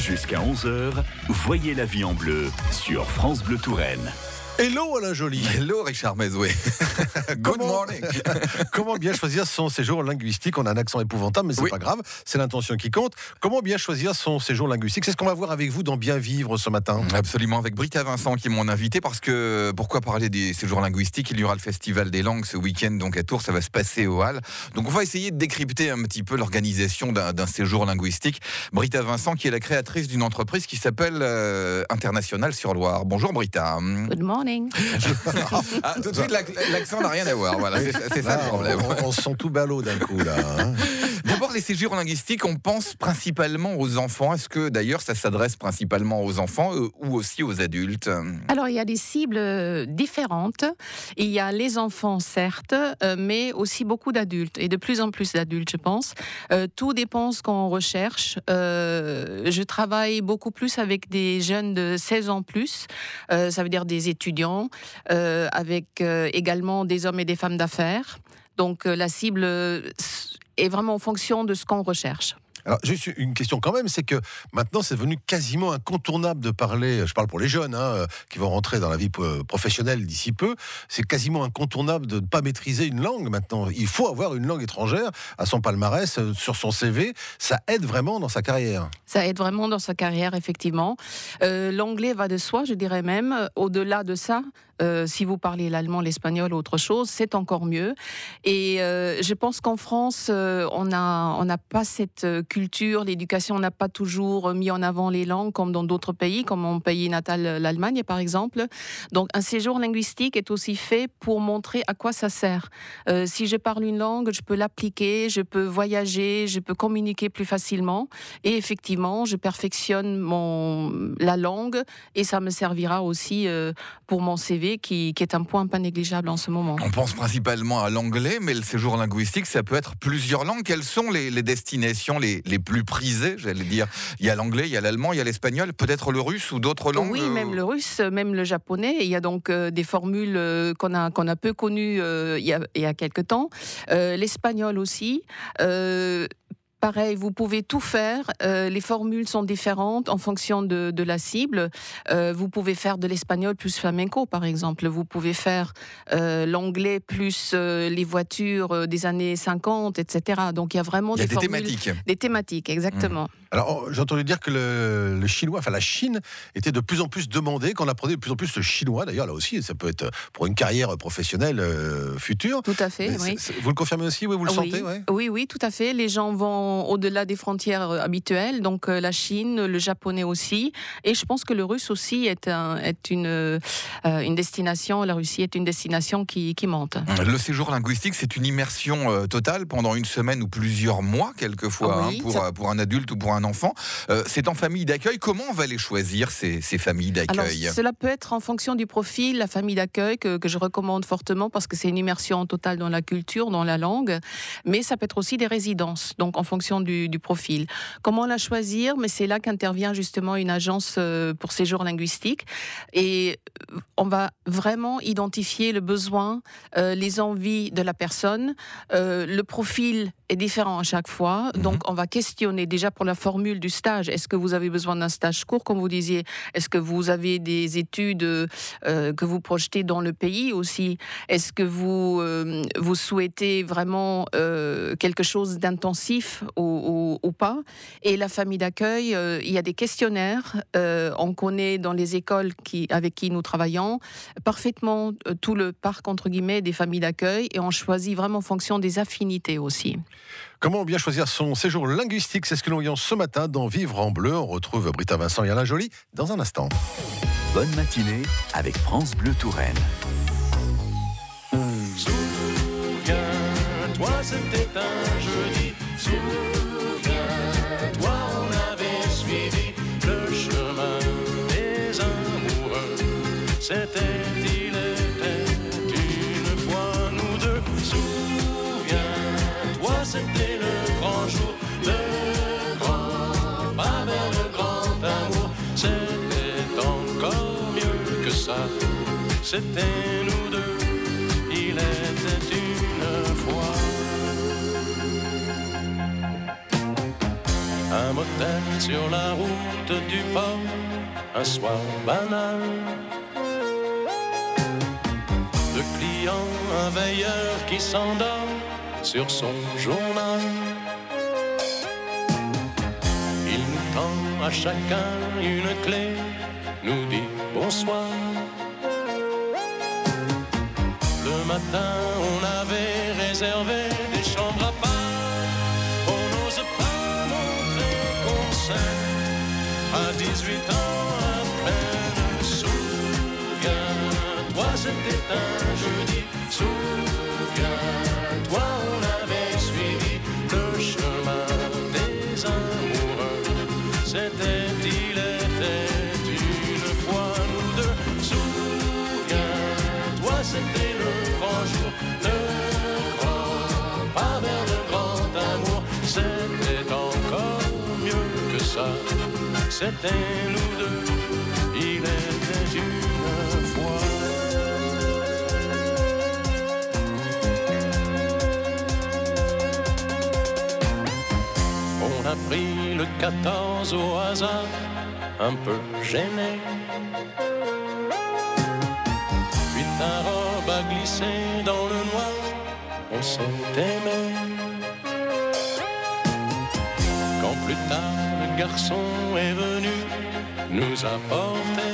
Jusqu'à 11h, voyez la vie en bleu sur France Bleu Touraine. Hello Alain Joly. Hello Richard Mezoué. Good morning. Comment bien choisir son séjour linguistique? On a un accent épouvantable, mais c'est pas grave, c'est l'intention qui compte. Comment bien choisir son séjour linguistique? C'est ce qu'on va voir avec vous dans Bien Vivre ce matin. Absolument, avec Britta Vincent qui est mon invité, parce que pourquoi parler des séjours linguistiques? Il y aura le Festival des langues ce week-end, donc à Tours, ça va se passer au Halles. Donc on va essayer de décrypter un petit peu l'organisation d'un séjour linguistique. Britta Vincent qui est la créatrice d'une entreprise qui s'appelle International sur Loire. Bonjour Britta. Good morning. Tout de suite, l'accent n'a rien à voir. Voilà, c'est ça le problème. On se sent tout ballot d'un coup là. Hein. D'abord, les séjours linguistiques, on pense principalement aux enfants. Est-ce que d'ailleurs ça s'adresse principalement aux enfants ou aussi aux adultes? Alors, il y a des cibles différentes. Il y a les enfants, certes, mais aussi beaucoup d'adultes, et de plus en plus d'adultes, je pense. Tout dépend ce qu'on recherche. Je travaille beaucoup plus avec des jeunes de 16 ans plus, ça veut dire des étudiants, avec également des hommes et des femmes d'affaires. Donc, la cible est vraiment en fonction de ce qu'on recherche. Alors, juste une question quand même, c'est que maintenant c'est devenu quasiment incontournable de parler, je parle pour les jeunes qui vont rentrer dans la vie professionnelle d'ici peu, c'est quasiment incontournable de ne pas maîtriser une langue maintenant. Il faut avoir une langue étrangère à son palmarès, sur son CV, ça aide vraiment dans sa carrière. Ça aide vraiment dans sa carrière, effectivement. L'anglais va de soi, je dirais même. Au-delà de ça, si vous parlez l'allemand, l'espagnol ou autre chose, c'est encore mieux. Et je pense qu'en France, on n'a pas cette culture, l'éducation n'a pas toujours mis en avant les langues comme dans d'autres pays, comme mon pays natal, l'Allemagne par exemple. Donc un séjour linguistique est aussi fait pour montrer à quoi ça sert. Si je parle une langue, je peux l'appliquer, je peux voyager, je peux communiquer plus facilement. Et effectivement, je perfectionne la langue et ça me servira aussi pour mon CV qui est un point pas négligeable en ce moment. On pense principalement à l'anglais, mais le séjour linguistique, ça peut être plusieurs langues. Quelles sont les destinations les plus prisées, j'allais dire? Il y a l'anglais, il y a l'allemand, il y a l'espagnol, peut-être le russe ou d'autres langues? Oui, même le russe, même le japonais. Il y a donc des formules qu'on a peu connues il y a quelque temps. L'espagnol aussi. Pareil, vous pouvez tout faire. Les formules sont différentes en fonction de la cible. Vous pouvez faire de l'espagnol plus flamenco, par exemple. Vous pouvez faire l'anglais plus les voitures des années 50, etc. Donc il y a vraiment des formules, thématiques. Des thématiques, exactement. Alors, j'ai entendu dire que le chinois, enfin la Chine, était de plus en plus demandée, qu'on apprenait de plus en plus le chinois. D'ailleurs, là aussi, ça peut être pour une carrière professionnelle future. Tout à fait, oui. Vous le confirmez aussi, oui, vous le sentez, ouais. Oui, tout à fait. Les gens vont au-delà des frontières habituelles, donc la Chine, le japonais aussi, et je pense que le russe aussi est une destination, la Russie est une destination qui monte. Le séjour linguistique, c'est une immersion totale pendant une semaine ou plusieurs mois, quelquefois, oui, pour un adulte ou pour un enfant. C'est en famille d'accueil. Comment on va les choisir, ces familles d'accueil? Alors, cela peut être en fonction du profil, la famille d'accueil, que je recommande fortement parce que c'est une immersion totale dans la culture, dans la langue, mais ça peut être aussi des résidences, donc en fonction du profil. Comment la choisir? Mais c'est là qu'intervient justement une agence pour séjour linguistique, et on va vraiment identifier le besoin, les envies de la personne. Le profil est différent à chaque fois, donc on va questionner déjà pour la formule du stage. Est-ce que vous avez besoin d'un stage court, comme vous disiez? Est-ce que vous avez des études que vous projetez dans le pays aussi? Est-ce que vous souhaitez vraiment quelque chose d'intensif ou pas? Et la famille d'accueil, il y a des questionnaires. On connaît dans les écoles avec qui nous travaillons parfaitement tout le parc entre guillemets des familles d'accueil, et on choisit vraiment en fonction des affinités aussi. Comment bien choisir son séjour linguistique? C'est ce que nous voyons ce matin dans Vivre en Bleu. On retrouve Britta Vincent et Alain Joly dans un instant. Bonne matinée avec France Bleu Touraine. Souviens-toi, c'était un jeudi. Souviens-toi, on avait suivi le chemin des amoureux. Il était une fois nous deux. Souviens-toi, c'était le grand jour, le grand pas vers le grand amour. C'était encore mieux que ça. C'était nous deux. Il était une fois un moteur tête sur la route du port, un soir banal. De client, un veilleur qui s'endort sur son journal. Il nous tend à chacun une clé, nous dit bonsoir. Le matin, on avait réservé des chambres à part. On n'ose pas montrer qu'on s'aime. À 18 ans à peine, souviens-toi, c'était un jeudi. Souviens-toi, on avait suivi le chemin des amoureux. C'était, il était une fois nous deux. Souviens-toi, c'était le grand jour. Ne crois pas vers le grand amour. C'était encore mieux que ça. C'était nous deux. Il était une fois. On a pris le 14 au hasard, un peu gêné. Puis ta robe a glissé dans le noir, on s'est aimé. Quand plus tard le garçon est venu nous apporter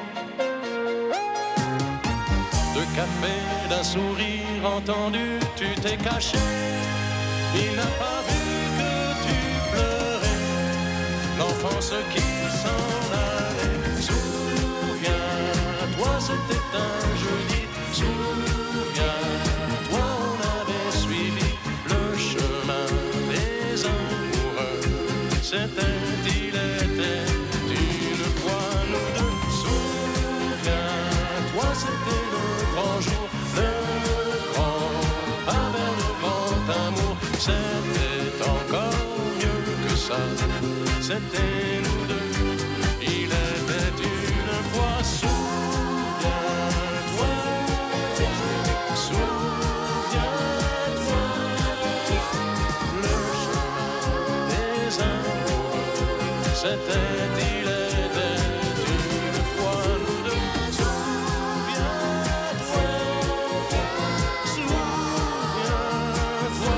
deux cafés, d'un sourire entendu, tu t'es caché. Il n'a pas vu que tu pleurais, l'enfance qui s'en allait. Souviens-toi, c'était un jeudi. Souviens-toi, on avait suivi le chemin des amoureux. C'était, il était une fois nous deux. Souviens-toi, c'était le grand jour, le grand pas vers le grand amour. C'était encore mieux que ça. C'était nous deux. Il était une fois. Souviens-toi, souviens-toi, le chemin des amoureux. C'était, il était une fois nous deux. Souviens-toi, souviens-toi,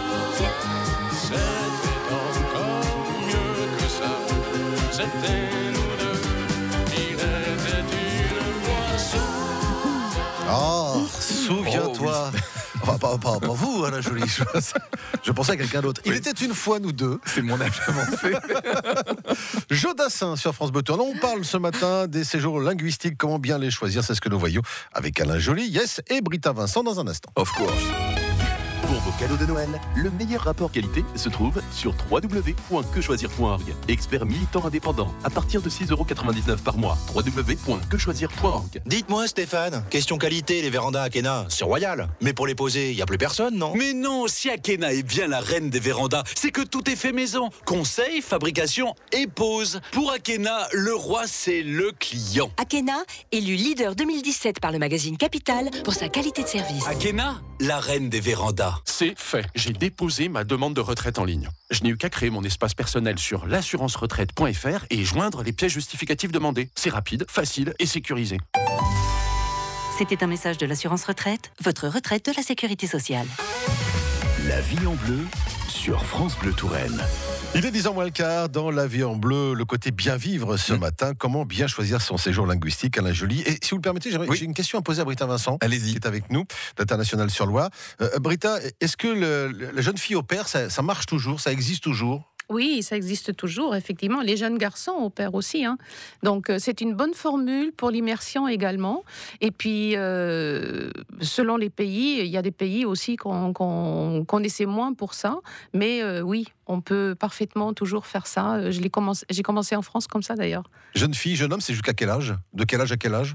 c'était encore mieux que ça. C'était nous deux. Il était une fois. Ah, souviens-toi. Enfin, pas vous, la jolie. Je pensais à quelqu'un d'autre. Il était une fois nous deux. C'est mon âge avancé. Jodassin sur France Bleu Tourne. On parle ce matin des séjours linguistiques, comment bien les choisir, c'est ce que nous voyons avec Alain Joly, Yes et Britta Vincent dans un instant. Of course. Pour vos cadeaux de Noël, le meilleur rapport qualité se trouve sur www.quechoisir.org. Expert militant indépendant à partir de 6,99 € par mois. www.quechoisir.org. Dites-moi Stéphane, question qualité, les vérandas Akena, c'est royal. Mais pour les poser, il n'y a plus personne, non? Mais non, si Akena est bien la reine des vérandas, c'est que tout est fait maison. Conseil, fabrication et pose. Pour Akena, le roi, c'est le client. Akena, élu leader 2017 par le magazine Capital pour sa qualité de service. Akena, la reine des vérandas. C'est fait. J'ai déposé ma demande de retraite en ligne. Je n'ai eu qu'à créer mon espace personnel sur l'assurance-retraite.fr et joindre les pièces justificatives demandées. C'est rapide, facile et sécurisé. C'était un message de l'assurance retraite, votre retraite de la sécurité sociale. La vie en bleu sur France Bleu Touraine. Il est 10h moins le quart dans La vie en bleu, le côté bien vivre ce matin. Comment bien choisir son séjour linguistique, Alain Joly? Et si vous le permettez, j'ai une question à poser à Britta Vincent, Allez-y. qui est avec nous, d'International sur Loire. Britta, est-ce que la jeune fille au père, ça marche toujours, ça existe toujours? Oui, ça existe toujours, effectivement. Les jeunes garçons opèrent aussi. Donc, c'est une bonne formule pour l'immersion également. Et puis, selon les pays, il y a des pays aussi qu'on connaissait moins pour ça. Mais oui, on peut parfaitement toujours faire ça. J'ai commencé en France comme ça, d'ailleurs. Jeune fille, jeune homme, c'est jusqu'à quel âge? De quel âge à quel âge? Oh,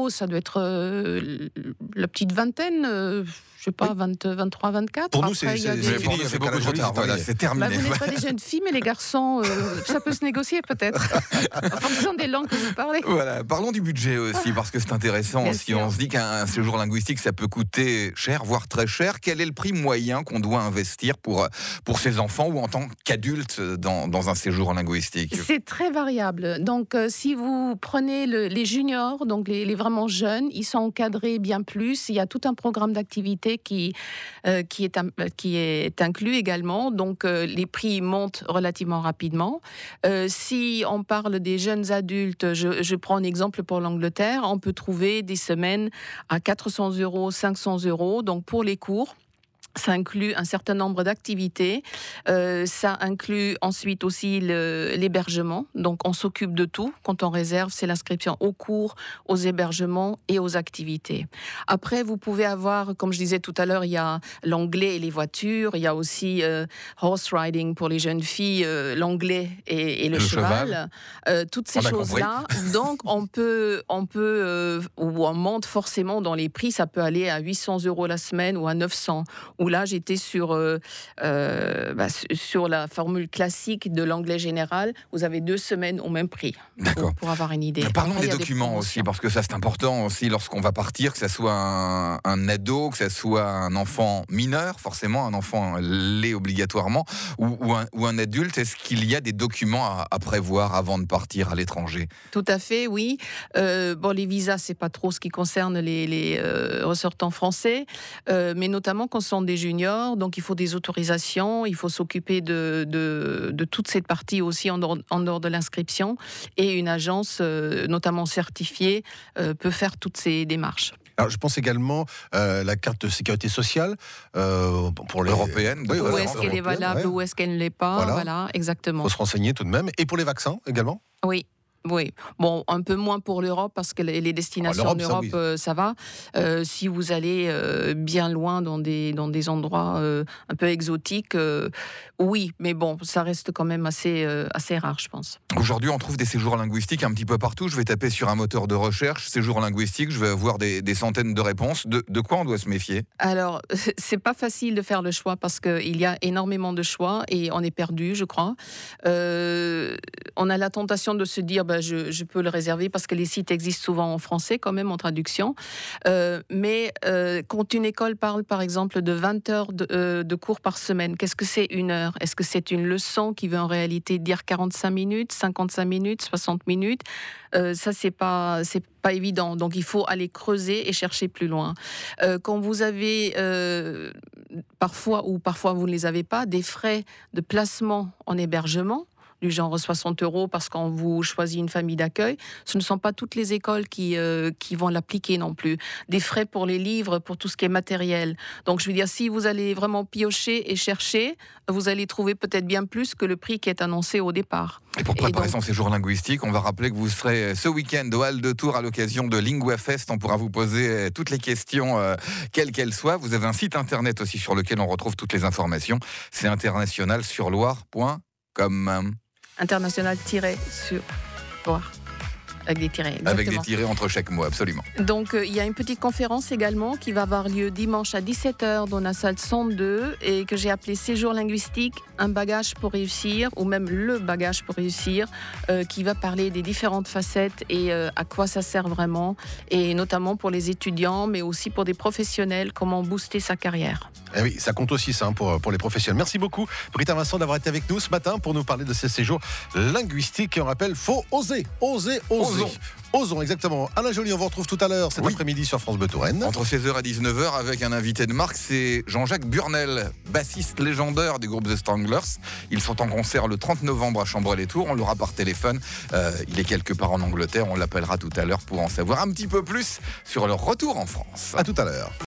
ados, ça doit être la petite vingtaine, je sais pas, 23, 24. Pour nous, Après, il y a des- fini, c'est avec beaucoup Alain trop Joly, tard. c'est Voilà, terminé. c'est terminé. Bah, vous n'êtes pas des jeunes filles, mais les garçons, ça peut se négocier peut-être, en fonction des langues que vous parlez. Voilà, parlons du budget aussi, parce que c'est intéressant. Bien Si sûr. on se dit qu'un séjour linguistique, ça peut coûter cher, voire très cher, quel est le prix moyen qu'on doit investir pour ses enfants ou en tant qu'adulte dans un séjour linguistique? C'est très variable. Donc, si vous prenez les juniors, donc les vraiment jeunes, ils sont encadrés bien plus. Il y a tout un programme d'activité qui est inclus également. Donc, les prix montent relativement rapidement. Si on parle des jeunes adultes, je prends un exemple pour l'Angleterre, on peut trouver des semaines à 400 €, 500 €. Donc, pour les cours. Ça inclut un certain nombre d'activités. Ça inclut ensuite aussi l'hébergement. Donc, on s'occupe de tout. Quand on réserve, c'est l'inscription aux cours, aux hébergements et aux activités. Après, vous pouvez avoir, comme je disais tout à l'heure, il y a l'anglais et les voitures. Il y a aussi horse riding pour les jeunes filles, l'anglais et le cheval. Toutes ces On a choses-là. Donc, on peut, ou on monte forcément dans les prix. Ça peut aller à 800 € la semaine ou à 900. Où là, j'étais sur la formule classique de l'anglais général. Vous avez 2 semaines au même prix, pour avoir une idée. Parlons Après, des il y a documents aussi, promotions. parce que ça c'est important aussi lorsqu'on va partir, que ça soit un ado, que ça soit un enfant mineur, forcément, un enfant l'est obligatoirement, ou un adulte. Est-ce qu'il y a des documents à prévoir avant de partir à l'étranger? Tout à fait, oui. Les visas, c'est pas trop ce qui concerne les ressortants français, mais notamment quand ce sont des juniors, donc il faut des autorisations, il faut s'occuper de toute cette partie aussi en dehors de l'inscription, et une agence, notamment certifiée, peut faire toutes ces démarches. Alors, je pense également la carte de sécurité sociale pour les Européenne. Oui, Où voilà, est-ce qu'elle est européenne, valable, ouais. où est-ce qu'elle ne l'est pas, voilà, Il exactement. faut se renseigner tout de même. Et pour les vaccins également. Oui. Bon, un peu moins pour l'Europe parce que les destinations en l'Europe, Europe, ça va. Si vous allez bien loin dans des endroits un peu exotiques, oui, mais bon, ça reste quand même assez rare, je pense. Aujourd'hui, on trouve des séjours linguistiques un petit peu partout. Je vais taper sur un moteur de recherche, séjours linguistiques, je vais avoir des centaines de réponses. De quoi on doit se méfier? Alors, c'est pas facile de faire le choix parce qu'il y a énormément de choix et on est perdu, je crois. On a la tentation de se dire, je peux le réserver parce que les sites existent souvent en français quand même en traduction. Mais quand une école parle par exemple de 20 heures de cours par semaine, qu'est-ce que c'est une heure? Est-ce que c'est une leçon qui veut en réalité dire 45 minutes, 55 minutes, 60 minutes? Ça, c'est pas évident. Donc, il faut aller creuser et chercher plus loin. Quand vous avez parfois vous ne les avez pas, des frais de placement en hébergement, du genre 60 € parce qu'on vous choisit une famille d'accueil, ce ne sont pas toutes les écoles qui vont l'appliquer non plus. Des frais pour les livres, pour tout ce qui est matériel. Donc je veux dire, si vous allez vraiment piocher et chercher, vous allez trouver peut-être bien plus que le prix qui est annoncé au départ. Et pour préparer son séjour linguistique, on va rappeler que vous serez ce week-end au Hall de Tours à l'occasion de LinguaFest. On pourra vous poser toutes les questions, quelles qu'elles soient. Vous avez un site internet aussi sur lequel on retrouve toutes les informations. C'est internationalsurloire.com. International-sur-Loire. Avec des tirets, exactement. Avec des tirets entre chaque mot, absolument. Donc, il y a une petite conférence également qui va avoir lieu dimanche à 17h dans la salle 102 et que j'ai appelée Séjour linguistique, un bagage pour réussir, ou même le bagage pour réussir, qui va parler des différentes facettes et à quoi ça sert vraiment, et notamment pour les étudiants, mais aussi pour des professionnels, comment booster sa carrière. Eh oui, ça compte aussi ça pour les professionnels. Merci beaucoup, Britta Vincent, d'avoir été avec nous ce matin pour nous parler de ces séjours linguistiques. Et on rappelle, faut oser. Osons, exactement. Alain Joly, on vous retrouve tout à l'heure cet après-midi sur France Bleu Touraine. Entre 16h et 19h avec un invité de marque, c'est Jean-Jacques Burnel, bassiste légendaire du groupe The Stranglers. Ils sont en concert le 30 novembre à Chambray-les-Tours. On l'aura par téléphone. Il est quelque part en Angleterre. On l'appellera tout à l'heure pour en savoir un petit peu plus sur leur retour en France. À tout à l'heure.